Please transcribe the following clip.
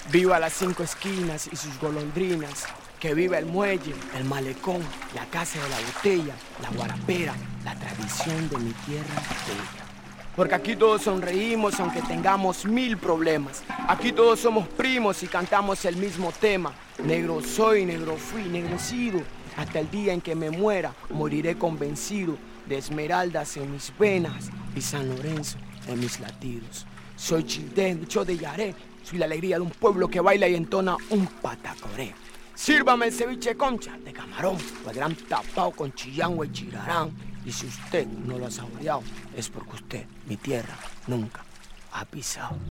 Viva las 5 esquinas y sus golondrinas. Que viva el muelle, el malecón, la casa de la botella, la guarapera, la tradición de mi tierra bella. Porque aquí todos sonreímos aunque tengamos 1000 problemas. Aquí todos somos primos y cantamos el mismo tema. Negro soy, negro fui, negro he sido. Hasta el día en que me muera, moriré convencido de esmeraldas en mis venas y San Lorenzo en mis latidos. Soy childén, yo de Yaré, soy la alegría de un pueblo que baila y entona un patacoré. Sírvame el ceviche concha de camarón, o el gran tapao con chillango y chirarán. Y si usted no lo ha saboreado, es porque usted, mi tierra, nunca ha pisado.